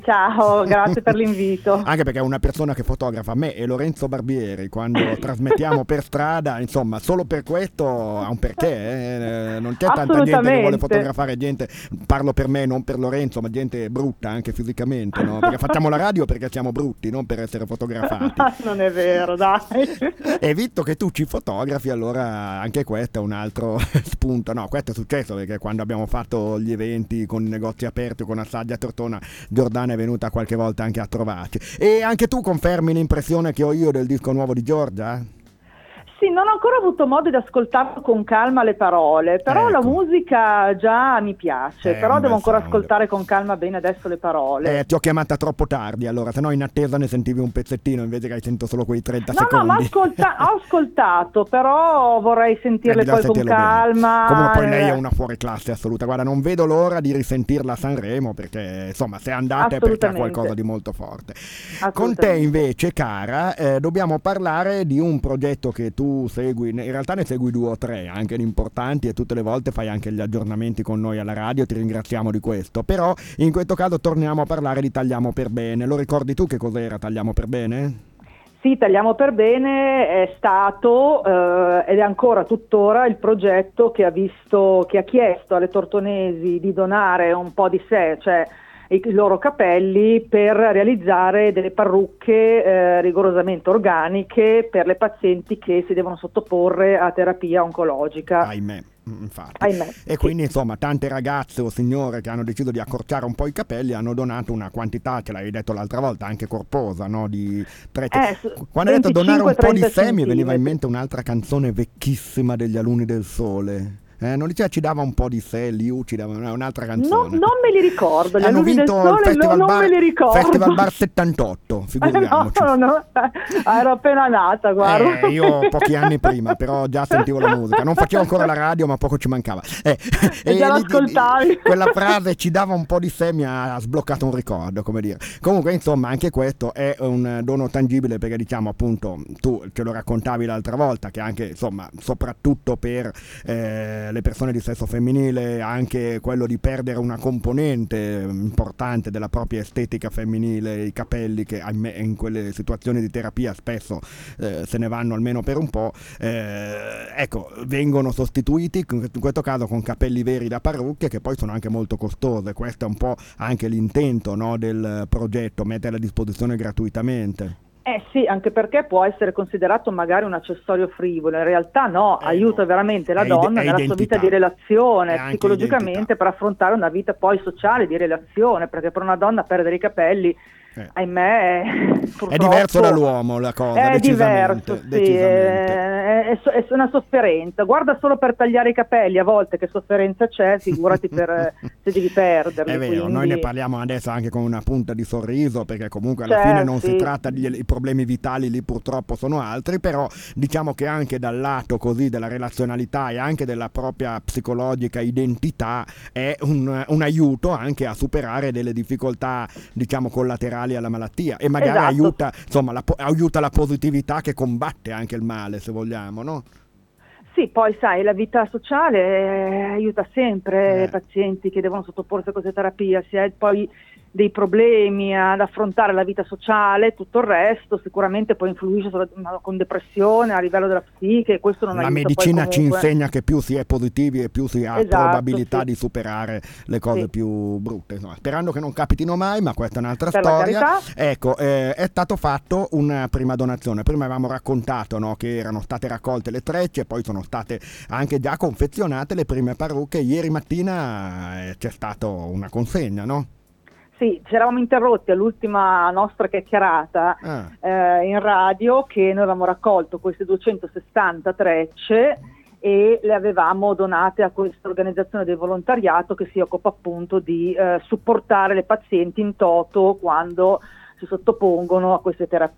Ciao, grazie per l'invito. Anche perché una persona che fotografa me e Lorenzo Barbieri quando trasmettiamo per strada, insomma, solo per questo ha un perché. Non c'è tanta gente che vuole Assolutamente. fotografare gente, parlo per me, non per Lorenzo, ma gente brutta anche fisicamente, no? Perché facciamo la radio perché siamo brutti, non per essere fotografati. Ma non è vero, dai. E visto che tu ci fotografi, allora anche questo è un altro spunto. No, questo è successo perché quando abbiamo fatto gli eventi con i negozi aperti, con Assaggia Tortona, Giordana è venuta qualche volta anche a trovarci. E anche tu confermi l'impressione che ho io del disco nuovo di Giorgia? Sì, non ho ancora avuto modo di ascoltare con calma le parole, però la Ecco, musica già mi piace, è però un devo bel ancora sound. ascoltare con calma bene adesso le parole. Ti ho chiamata troppo tardi, allora, se no in attesa ne sentivi un pezzettino invece che hai sentito solo quei 30 No, no, ma secondi. ho ascoltato, però vorrei sentirle Bisogna poi con sentirlo bene. Comunque poi lei è calma. una fuoriclasse assoluta. Guarda, non vedo l'ora di risentirla a Sanremo perché insomma se andate è perché ha qualcosa Assolutamente, di molto forte. Con te assolutamente. invece, cara, dobbiamo parlare di un progetto che tu segui, in realtà ne segui 2 o 3, anche importanti, e tutte le volte fai anche gli aggiornamenti con noi alla radio, ti ringraziamo di questo. Però in questo caso torniamo a parlare di Tagliamo per Bene. Lo ricordi tu che cos'era Tagliamo per Bene? Sì, Tagliamo per Bene è stato ed è ancora tuttora il progetto che ha chiesto alle tortonesi di donare un po' di sé, cioè i loro capelli, per realizzare delle parrucche rigorosamente organiche per le pazienti che si devono sottoporre a terapia oncologica. Ahimè, infatti. Ahimè, E sì. quindi insomma tante ragazze o signore che hanno deciso di accorciare un po' i capelli hanno donato una quantità, ce l'avevi detto l'altra volta, anche corposa, no? Di Quando hai detto donare un po' di 25-30 sé mi veniva in centimetri. mente un'altra canzone vecchissima degli Alunni del Sole. Non diceva ci dava un po' di sé, Liu ci dava un'altra No, canzone. non me li ricordo, gli Hanno alunni del vinto il sole non me li Festival ricordo. Bar 78, No, figuriamoci. no, no, ero appena nata, guarda. Io pochi anni prima, però già sentivo la musica. Non facevo ancora la radio, ma poco ci mancava. E già Lì, l'ascoltavi. quella frase ci dava un po' di sé, mi ha sbloccato un ricordo, come dire. Comunque, insomma, anche questo è un dono tangibile perché, diciamo, appunto, tu ce lo raccontavi l'altra volta, che anche, insomma, soprattutto per le persone di sesso femminile, anche quello di perdere una componente importante della propria estetica femminile, i capelli che ahimè in quelle situazioni di terapia spesso se ne vanno almeno per un po', ecco, vengono sostituiti in questo caso con capelli veri da parrucche che poi sono anche molto costose. Questo è un po' anche l'intento, no, del progetto, mettere a disposizione gratuitamente. Eh sì, anche perché può essere considerato magari un accessorio frivolo, in realtà no, No, aiuta veramente la è donna nella sua vita di identità, è relazione, anche identità. psicologicamente, per affrontare una vita poi sociale di relazione, perché per una donna perdere i capelli, Eh. ahimè, È diverso purtroppo dall'uomo la cosa, è diverso, decisamente, sì, decisamente. è una sofferenza. Guarda solo per tagliare i capelli, a volte che sofferenza c'è, figurati per se devi È perderli, vero, noi ne quindi parliamo adesso anche con una punta di sorriso perché comunque alla fine non si sì, tratta di i problemi vitali, lì purtroppo sono altri, però diciamo che anche dal lato così della relazionalità e anche della propria psicologica identità è un aiuto anche a superare delle difficoltà, diciamo, collaterali alla malattia, e magari esatto. aiuta, insomma, aiuta la positività che combatte anche il male, se vogliamo, no? Sì, poi sai, la vita sociale aiuta sempre i Eh. pazienti che devono sottoporsi a queste terapie, se hai poi dei problemi ad affrontare la vita sociale, tutto il resto sicuramente poi influisce con depressione a livello della psiche, e questo non La aiuta poi medicina ci comunque. insegna che più si è positivi e più si ha Esatto, probabilità sì, di superare le cose sì, più brutte. Insomma, sperando che non capitino mai, ma questa è un'altra per la storia. carità. Ecco, è stato fatto una prima donazione. Prima avevamo raccontato, no, che erano state raccolte le trecce, poi sono state anche già confezionate le prime parrucche. Ieri mattina c'è stata una consegna, no? Sì, ci eravamo interrotti all'ultima nostra chiacchierata Ah, in radio, che noi avevamo raccolto queste 260 trecce e le avevamo donate a questa organizzazione del volontariato che si occupa appunto di supportare le pazienti in toto quando si sottopongono a queste terapie.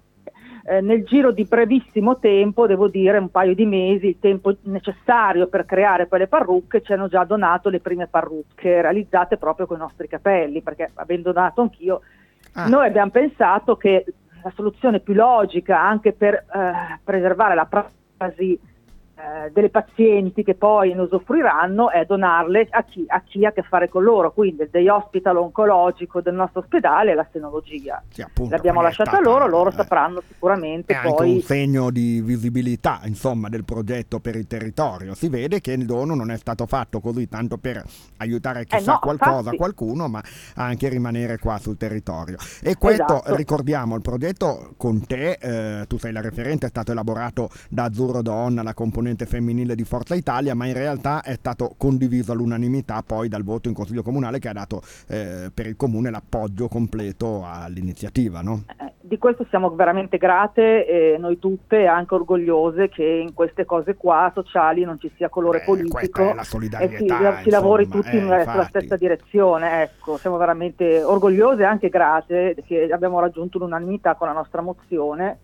Nel giro di brevissimo tempo, devo dire un paio di mesi, il tempo necessario per creare quelle parrucche, ci hanno già donato le prime parrucche realizzate proprio con i nostri capelli, perché avendo donato anch'io, ah, noi abbiamo pensato che la soluzione più logica anche per preservare la privacy delle pazienti che poi ne usufruiranno è donarle a chi ha a che fare con loro, quindi il day hospital oncologico del nostro ospedale e la senologia. Sì, appunto, L'abbiamo lasciata loro sapranno sicuramente è poi. anche un segno di visibilità, insomma, del progetto per il territorio. Si vede che il dono non è stato fatto così tanto per aiutare chissà qualcuno, ma anche rimanere qua sul territorio. E questo, esatto. Ricordiamo, il progetto con te, tu sei la referente, è stato elaborato da Azzurro Donna, la componente femminile di Forza Italia, ma in realtà è stato condiviso all'unanimità poi dal voto in Consiglio Comunale, che ha dato per il Comune l'appoggio completo all'iniziativa, no? Di questo siamo veramente grate, noi tutte, e anche orgogliose che in queste cose qua sociali non ci sia colore politico, è la solidarietà, si lavori tutti sulla stessa direzione. Ecco, siamo veramente orgogliose e anche grate che abbiamo raggiunto l'unanimità con la nostra mozione.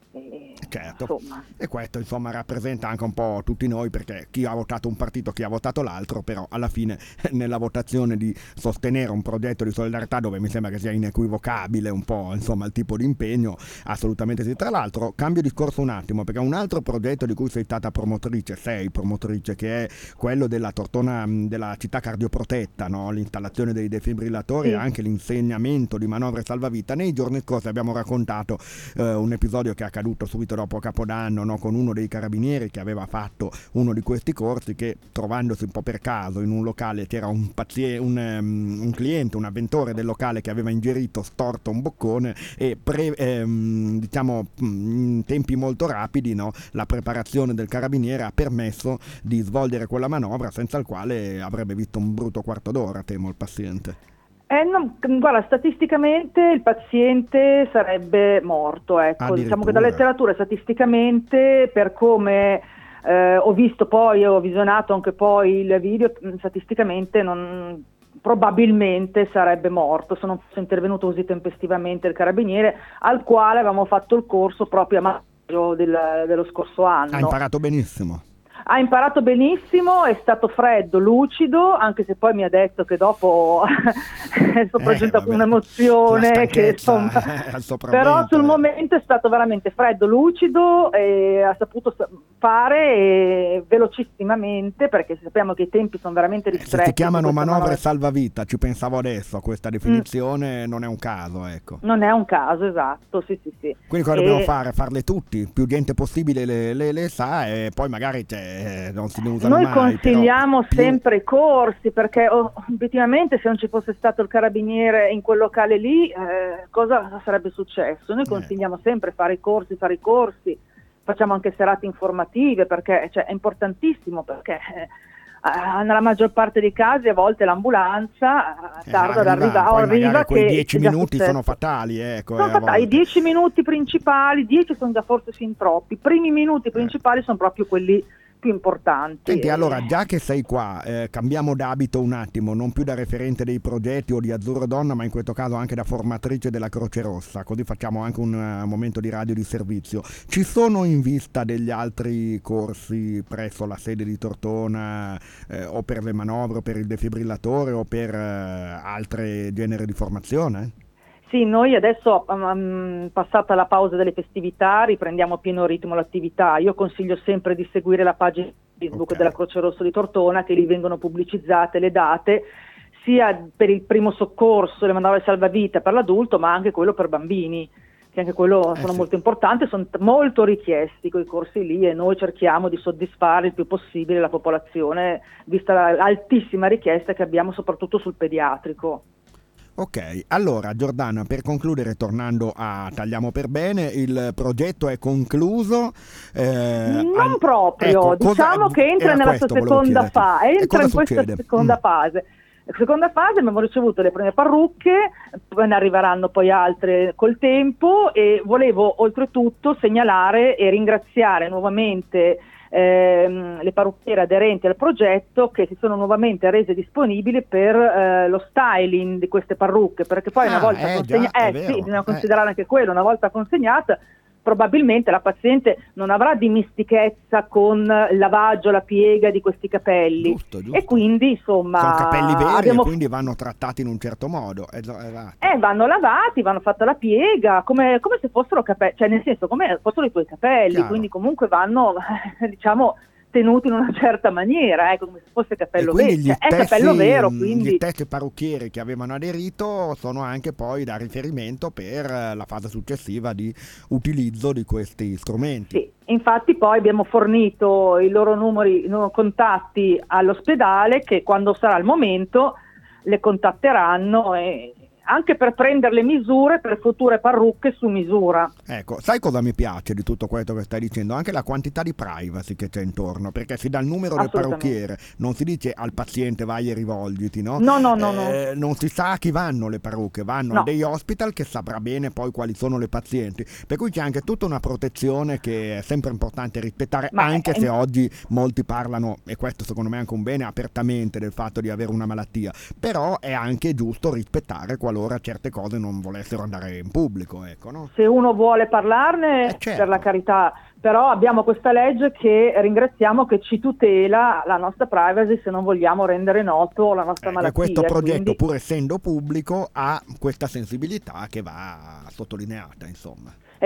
Certo, e questo insomma rappresenta anche un po' tutti noi, perché chi ha votato un partito, chi ha votato l'altro, però alla fine nella votazione di sostenere un progetto di solidarietà, dove mi sembra che sia inequivocabile un po' insomma il tipo di impegno, assolutamente sì. Tra l'altro cambio discorso un attimo, perché un altro progetto di cui sei promotrice, che è quello della Tortona, della città cardioprotetta, no? L'installazione dei defibrillatori e anche l'insegnamento di manovre salvavita. Nei giorni scorsi abbiamo raccontato un episodio che è accaduto subito dopo Capodanno, no? Con uno dei carabinieri che aveva fatto uno di questi corsi, che trovandosi un po' per caso in un locale c'era un cliente, un avventore del locale, che aveva ingerito storto un boccone e diciamo in tempi molto rapidi, no? La preparazione del carabiniere ha permesso di svolgere quella manovra, senza il quale avrebbe visto un brutto quarto d'ora, temo, il paziente. Guarda, statisticamente il paziente sarebbe morto, ecco. Diciamo che dalla letteratura statisticamente, per come ho visto poi, ho visionato anche poi il video, statisticamente probabilmente sarebbe morto se non fosse intervenuto così tempestivamente il carabiniere, al quale avevamo fatto il corso proprio a maggio dello scorso anno. Ha imparato benissimo. Ha imparato benissimo, è stato freddo, lucido, anche se poi mi ha detto che dopo è sopraggiunta con un'emozione che insomma, però sul momento è stato veramente freddo, lucido, e ha saputo fare velocissimamente, perché sappiamo che i tempi sono veramente ristretti. Se ti chiamano manovre salvavita, ci pensavo adesso a questa definizione, non è un caso, ecco. Non è un caso, esatto, sì. Quindi cosa dobbiamo fare? Farle tutti, più gente possibile le sa, e poi magari non si ne usano mai. Noi consigliamo sempre i corsi, perché obiettivamente se non ci fosse stato il carabiniere in quel locale lì, cosa sarebbe successo? Noi consigliamo sempre fare i corsi, facciamo anche serate informative, perché è importantissimo, perché nella maggior parte dei casi a volte l'ambulanza tarda ad arriva, quei 10 minuti sono fatali, ecco. Sono fatali, i 10 minuti principali, 10 sono già forse sin troppi, i primi minuti principali sono proprio quelli più importanti. Senti, allora, già che sei qua, cambiamo d'abito un attimo, non più da referente dei progetti o di Azzurro Donna, ma in questo caso anche da formatrice della Croce Rossa, così facciamo anche un momento di radio di servizio. Ci sono in vista degli altri corsi presso la sede di Tortona, o per le manovre, o per il defibrillatore, o per altre generi di formazione? Sì, noi adesso, passata la pausa delle festività, riprendiamo a pieno ritmo l'attività. Io consiglio sempre di seguire la pagina Facebook della Croce Rossa di Tortona, che lì vengono pubblicizzate le date, sia per il primo soccorso, le manovre salvavita per l'adulto, ma anche quello per bambini, che anche quello sono molto importanti, sono molto richiesti quei corsi lì, e noi cerchiamo di soddisfare il più possibile la popolazione, vista l'altissima richiesta che abbiamo soprattutto sul pediatrico. Ok, allora Giordana, per concludere, tornando a Tagliamo per Bene, il progetto è concluso? Non proprio, diciamo che entra nella sua seconda fase, entra in questa seconda fase. La seconda fase abbiamo ricevuto le prime parrucche, poi ne arriveranno poi altre col tempo, e volevo oltretutto segnalare e ringraziare nuovamente le parrucchiere aderenti al progetto, che si sono nuovamente rese disponibili per lo styling di queste parrucche, perché poi una volta consegnata, bisogna considerare anche quello, una volta consegnata probabilmente la paziente non avrà dimestichezza con il lavaggio, la piega di questi capelli, giusto. E quindi insomma sono capelli veri e quindi vanno trattati in un certo modo, vanno lavati, vanno fatta la piega come se fossero capelli, cioè nel senso come fossero i tuoi capelli. Chiaro. Quindi comunque vanno diciamo tenuti in una certa maniera, ecco, come se fosse capello vero, gli è capello vero, quindi gli stessi parrucchieri che avevano aderito sono anche poi da riferimento per la fase successiva di utilizzo di questi strumenti. sì. Infatti poi abbiamo fornito i loro numeri, i loro contatti all'ospedale, che quando sarà il momento le contatteranno, e anche per prendere le misure per future parrucche su misura. Ecco, sai cosa mi piace di tutto questo che stai dicendo? Anche la quantità di privacy che c'è intorno, perché si dà il numero del parrucchiere, non si dice al paziente vai e rivolgiti, no? No. Non si sa a chi vanno le parrucche, vanno a degli hospital che saprà bene poi quali sono le pazienti, per cui c'è anche tutta una protezione che è sempre importante rispettare, anche se oggi molti parlano, e questo secondo me è anche un bene, apertamente del fatto di avere una malattia, però è anche giusto rispettare qualora certe cose non volessero andare in pubblico, ecco, no? Se uno vuole parlarne, certo, per la carità, però abbiamo questa legge che ringraziamo che ci tutela la nostra privacy se non vogliamo rendere noto la nostra malattia. E questo progetto, quindi, pur essendo pubblico, ha questa sensibilità che va sottolineata, insomma.